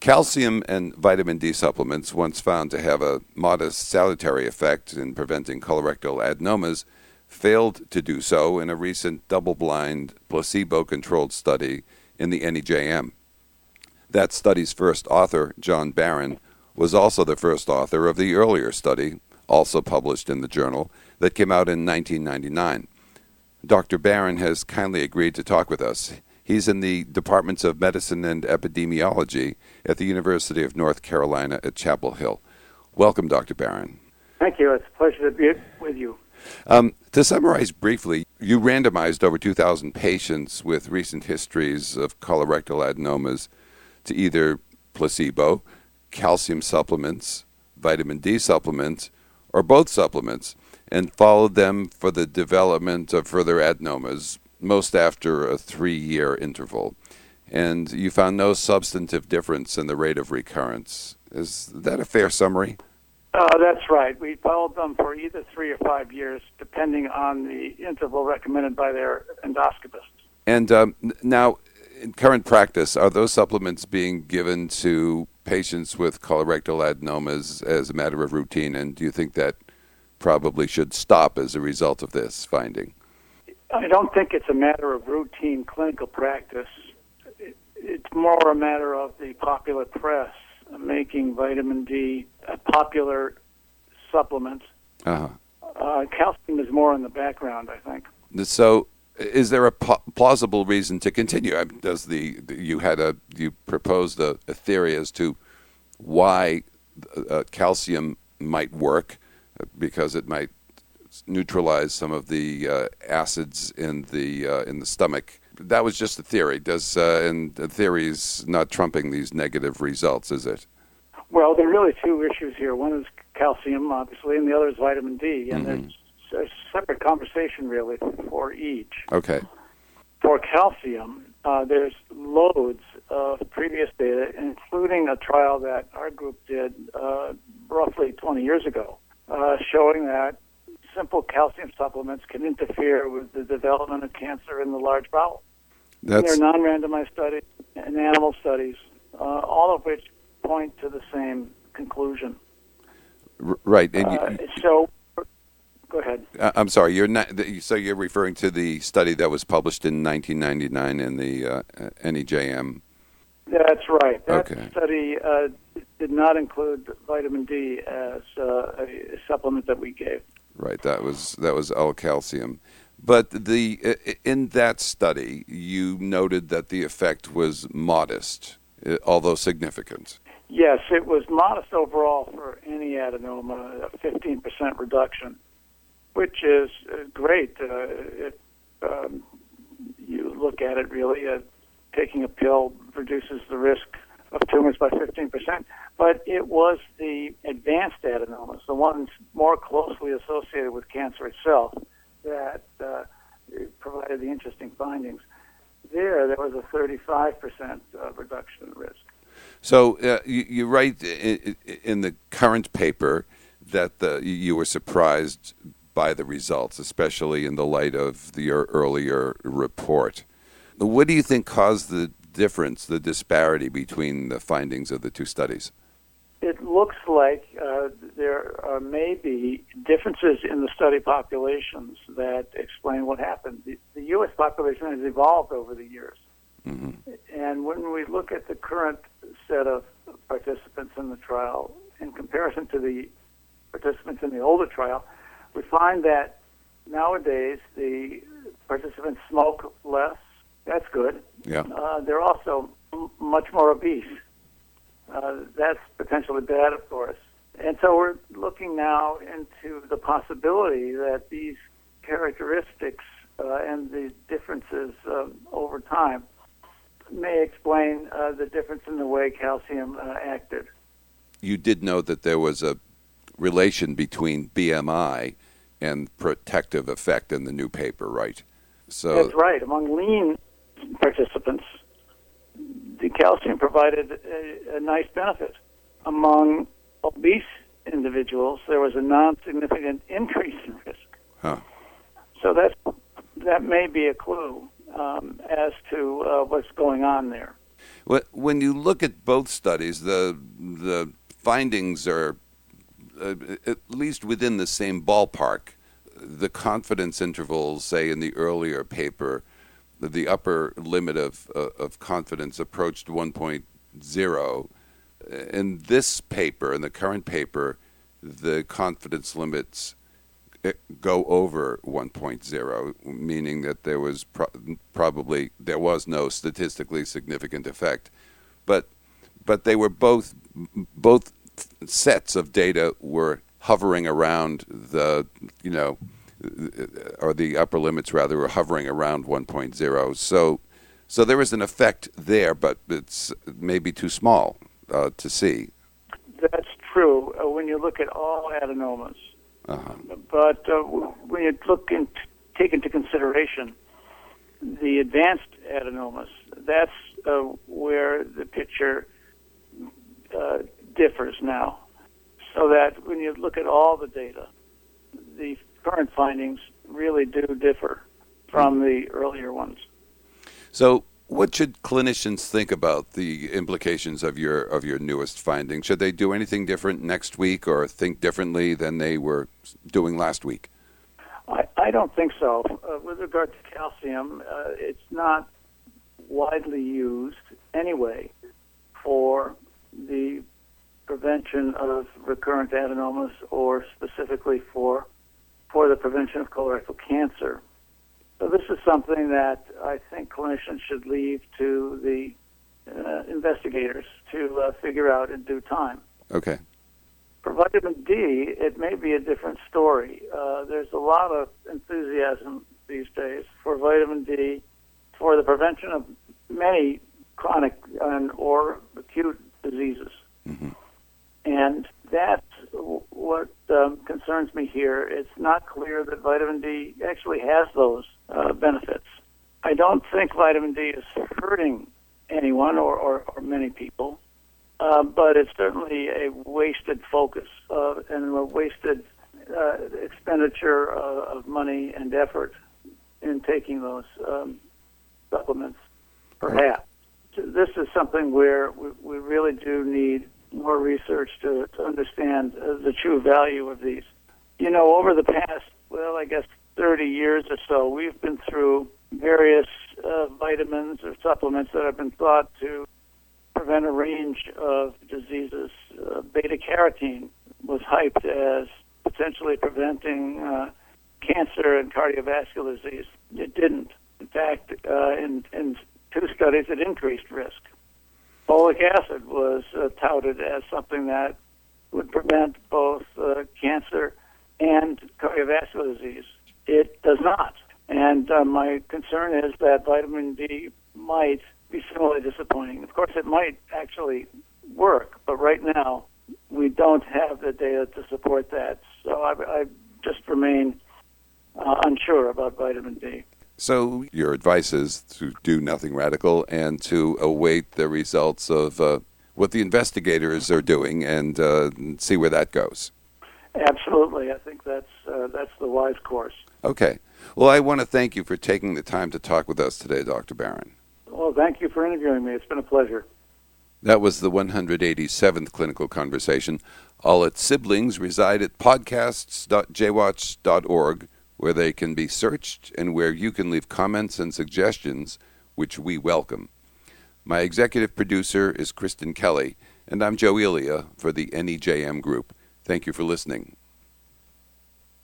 Calcium and vitamin D supplements, once found to have a modest salutary effect in preventing colorectal adenomas, failed to do so in a recent double-blind, placebo-controlled study in the NEJM. That study's first author, John Barron, was also the first author of the earlier study, also published in the journal, that came out in 1999. Dr. Barron has kindly agreed to talk with us. He's in the Departments of Medicine and Epidemiology at the University of North Carolina at Chapel Hill. Welcome, Dr. Barron. Thank you. It's a pleasure to be with you. To summarize briefly, you randomized over 2,000 patients with recent histories of colorectal adenomas to either placebo, calcium supplements, vitamin D supplements, or both supplements, and followed them for the development of further adenomas, most after a 3-year interval. And you found no substantive difference in the rate of recurrence. Is that a fair summary? That's right. We followed them for either 3 or 5 years, depending on the interval recommended by their endoscopist. And now, in current practice, are those supplements being given to patients with colorectal adenomas as a matter of routine? And do you think that probably should stop as a result of this finding? I don't think it's a matter of routine clinical practice. It's more a matter of the popular press making vitamin D a popular supplement. Calcium is more in the background, I think. So, is there a plausible reason to continue? You proposed a theory as to why calcium might work, because it might neutralize some of the acids in the stomach. That was just a theory. And the theory is not trumping these negative results, is it? Well, there are really two issues here. One is calcium, obviously, and the other is vitamin D. And there's a separate conversation, really, for each. Okay. For calcium, there's loads of previous data, including a trial that our group did roughly 20 years ago, showing that simple calcium supplements can interfere with the development of cancer in the large bowel. There are non-randomized studies and animal studies, all of which point to the same conclusion. Right. And so, go ahead. I'm sorry. So you're referring to the study that was published in 1999 in the NEJM. That's right. That Okay. study did not include vitamin D as a supplement that we gave. Right. That was L-calcium. But in that study, you noted that the effect was modest, although significant. Yes, it was modest overall for any adenoma, a 15% reduction, which is great. You look at it really, taking a pill reduces the risk of tumors by 15%, but it was the advanced adenomas, the ones more closely associated with cancer itself, that provided the interesting findings. There was a 35% reduction in risk. So you write in the current paper that you were surprised by the results, especially in the light of your earlier report. What do you think caused the difference, the disparity between the findings of the two studies? It looks like there may be differences in the study populations that explain what happened. The U.S. population has evolved over the years. Mm-hmm. And when we look at the current set of participants in the trial in comparison to the participants in the older trial, we find that nowadays the participants smoke less. That's good. Yeah. They're also much more obese. That's potentially bad, of course. And so we're looking now into the possibility that these characteristics and the differences over time may explain the difference in the way calcium acted. You did note that there was a relation between BMI and protective effect in the new paper, right? So that's right. Among lean participants, the calcium provided a nice benefit. Among obese individuals, there was a non-significant increase in risk. Huh. So that may be a clue as to what's going on there. When you look at both studies, the findings are at least within the same ballpark. The confidence intervals, say in the earlier paper, the upper limit of confidence approached 1.0. In this paper, in the current paper, the confidence limits go over 1.0, meaning that there was probably no statistically significant effect, but they were both sets of data were hovering around or the upper limits rather were hovering around 1.0. So there is an effect there, but it's maybe too small to see. That's true when you look at all adenomas. Uh-huh. But when you take into consideration the advanced adenomas, that's where the picture differs now. So that when you look at all the data, the current findings really do differ from the earlier ones. So what should clinicians think about the implications of your newest findings? Should they do anything different next week or think differently than they were doing last week? I don't think so. With regard to calcium, it's not widely used anyway for the prevention of recurrent adenomas or specifically for the prevention of colorectal cancer. So this is something that I think clinicians should leave to the investigators to figure out in due time. Okay. For vitamin D, it may be a different story. There's a lot of enthusiasm these days for vitamin D for the prevention of many chronic or acute diseases. Mm-hmm. And that's what concerns me here. It's not clear that vitamin D actually has those benefits. I don't think vitamin D is hurting anyone or many people, but it's certainly a wasted focus and a wasted expenditure of money and effort in taking those supplements, perhaps. This is something where we really do need more research to understand the true value of these. Over the past, 30 years or so, we've been through various vitamins or supplements that have been thought to prevent a range of diseases. Beta-carotene was hyped as potentially preventing cancer and cardiovascular disease. It didn't. In fact, in 2 studies, it increased risk. Folic acid was touted as something that would prevent both cancer and cardiovascular disease. It does not. And my concern is that vitamin D might be similarly disappointing. Of course, it might actually work, but right now we don't have the data to support that. So I just remain unsure about vitamin D. So your advice is to do nothing radical and to await the results of what the investigators are doing and see where that goes. Absolutely. I think that's the wise course. Okay. Well, I want to thank you for taking the time to talk with us today, Dr. Barron. Well, thank you for interviewing me. It's been a pleasure. That was the 187th Clinical Conversation. All its siblings reside at podcasts.jwatch.org, where they can be searched and where you can leave comments and suggestions, which we welcome. My executive producer is Kristen Kelly, and I'm Joe Elia for the NEJM Group. Thank you for listening.